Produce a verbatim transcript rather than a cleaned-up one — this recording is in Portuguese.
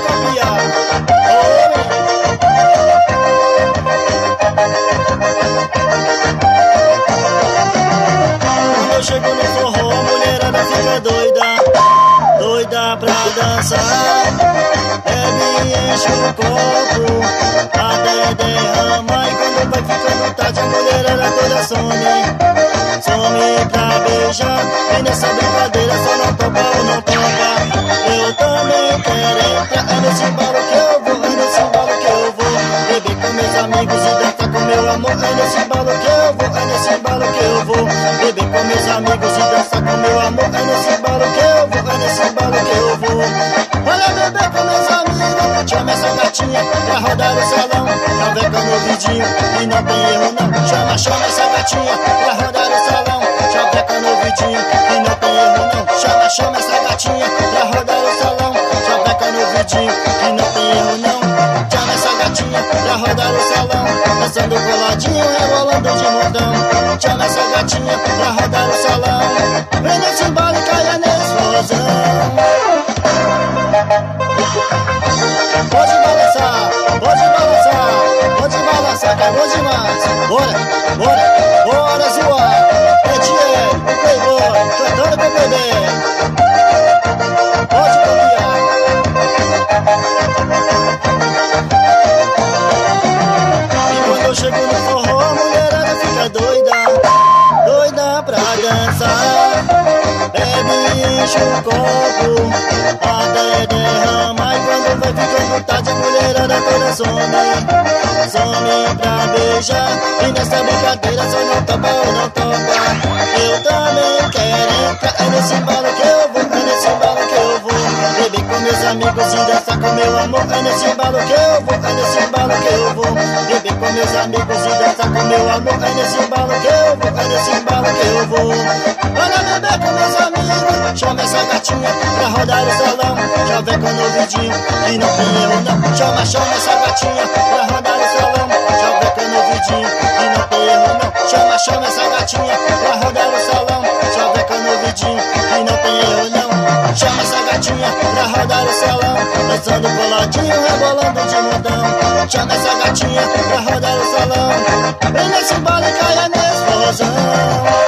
copiar. Quando eu chego no forró, a mulherada fica doida, doida pra dançar. Bebe, enche o copo, até derrama. E quando vai ficando tarde, a mulherada toda some, some pra beijar. E nessa brincadeira só não topa ou não topa. Eu também quero entrar, é nesse embalo que eu vou, é nesse embalo que eu vou. Beber com meus amigos e dançar com meu amor. É nesse embalo que eu vou, é nesse embalo que eu vou. Beber com meus amigos e dançar com meu amor. É nesse embalo que eu vou, é nesse embalo que eu vou. Olha, beber com meus amigos, chama essa gatinha pra rodar o salão. Chaveca no vidinho e não tem erro não. Chama, chama essa gatinha pra rodar o salão. Chaveca no vidinho e não tem erro não. Chama, chama essa gatinha pra rodar o salão. Chaveca no vidinho e não tem erro não. Chama essa gatinha pra rodar o salão. Dançando coladinho, rebolando de montão. Chama essa gatinha pra rodar o salão. Vem nesse embalo e caia nesse explosão. Pode balançar, pode balançar, pode balançar, que é bom demais. Bora, bora, bora zoar. É Diego, o Playboy, cantando com o bebê. Pode copiar. E quando eu chego no forró, a mulherada fica doida, doida pra dançar. Bebe, enche o copo, até derrama. E quando vai ficando tarde, a mulherada toda some, some pra beijar. E nessa brincadeira só não topa ou não topa. Eu também quero entrar, é nesse embalo que eu vou, é nesse embalo que eu vou. Beber com meus amigos e dançar com meu amor. É nesse embalo que eu vou, é nesse embalo que eu vou. Beber com meus amigos e dançar com meu amor. É nesse embalo que eu vou, é nesse embalo que eu vou. Olha, beber com meus amigos, chama essa gatinha pra rodar o salão. Chaveca no vidinho e não tem erro não. Chama, chama essa gatinha pra rodar o salão. Chaveca no vidinho e não tem erro não. Chama, chama essa gatinha pra rodar o salão. Chaveca no vidinho e não tem erro não. Chama essa gatinha pra rodar o salão. Dançando coladinho, rebolando de montão. Chama essa gatinha pra rodar o salão. Vem nesse embalo e caia nesse explosão.